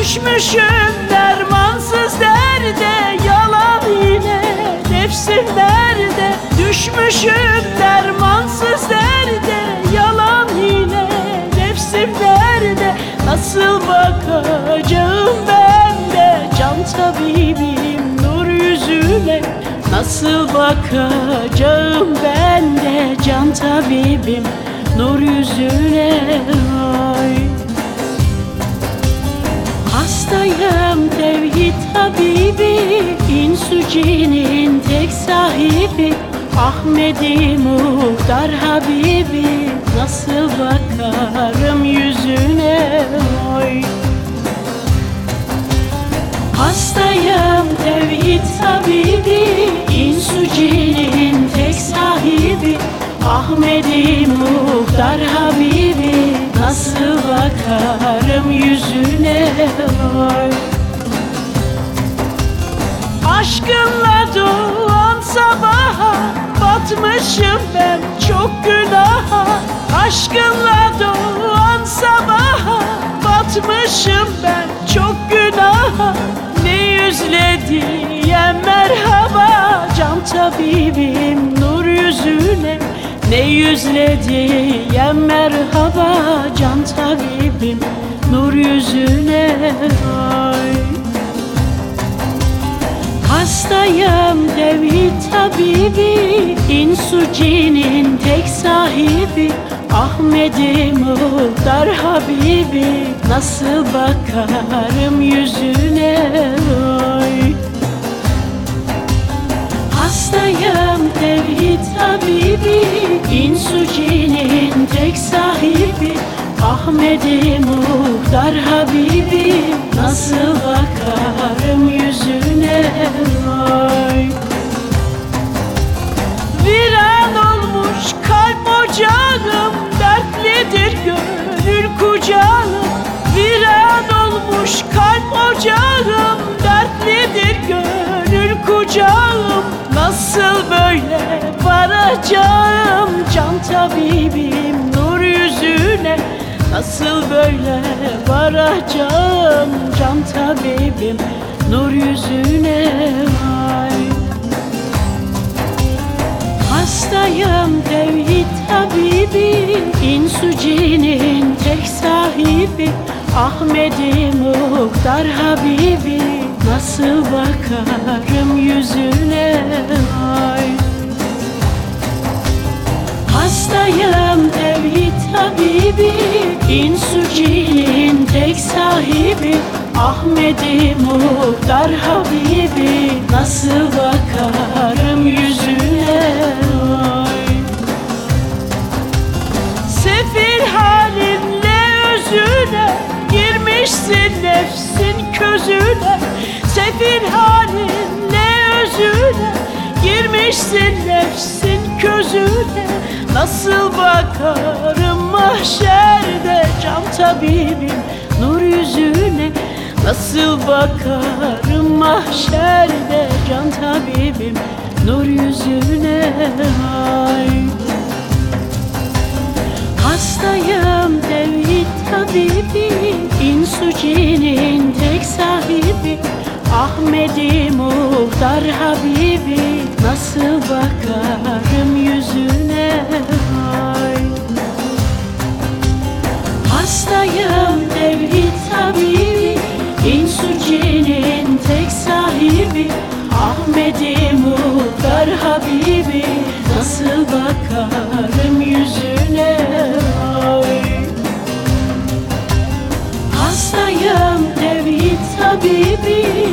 Düşmüşüm dermansız derde, yalan yine nefsim nerede? Düşmüşüm dermansız derde, yalan yine nefsim nerede? Nasıl bakacağım ben de can tabibim nur yüzüne? Nasıl bakacağım ben de can tabibim nur yüzüne? Ay. Hastayım tevhid tabibi, insü cinin tek sahibi, Ahmedi Muhtar Habibi. Nasıl bakarım yüzüne? Oy. Hastayım tevhid tabibi, insü cinin tek sahibi, Ahmedi Muhtar Habibi. Nasıl bakarım yüzüne? Oy. Aşkınla doğan sabaha batmışım ben çok günaha. Aşkınla doğan sabaha batmışım ben çok günaha. Ne yüzle diyem merhaba can tabibim nur yüzüne? Ne yüzle diyem merhaba can tabibim nur yüzüne? Ay. Hastayım tevhid tabibi, insü cinin tek sahibi, Ahmedi Muhtar Habibi. Nasıl bakarım yüzüne? Oy. Hastayım tevhid tabibi, insü cinin tek sahibi, Ahmedi Muhtar Habibi. Nasıl bakarım yüzüne? Oy. Viran olmuş kalp ocağım, dertlidir gönül kucağım. Viran olmuş kalp ocağım, dertlidir gönül kucağım. Nasıl böyle varacağım can tabibim nur yüzüne? Nasıl böyle varacağım can tabibim nur yüzüne? Ay. Hastayım tevhid tabibi, insü cinin tek sahibi, Ahmedi Muhtar Habibi. Nasıl bakarım yüzüne? Ay. Hastayım tevhid tabibi, insü cinin tek sahibi, Ahmedi Muhtar Habibi. Nasıl bakarım yüzüne? Ay. Sefil halinle özüne, girmişsin nefsin közüne. Sefil halinle özüne, girmişsin nefsin közüne. Nasıl bakarım mahşerde can tabibim nur yüzüne? Nasıl bakarım mahşerde can tabibim nur yüzüne? Ay. Hastayım tevhid tabibi, insü cinin tek sahibi, Ahmedi Muhtar Habibi. Nasıl bakarım yüzüne? Ay. Hastayım tevhid tabibi, insü cinin tek sahibi, Ahmedi Muhtar Habibi. Nasıl bakarım yüzüne? Ay. Hastayım tevhid tabibi,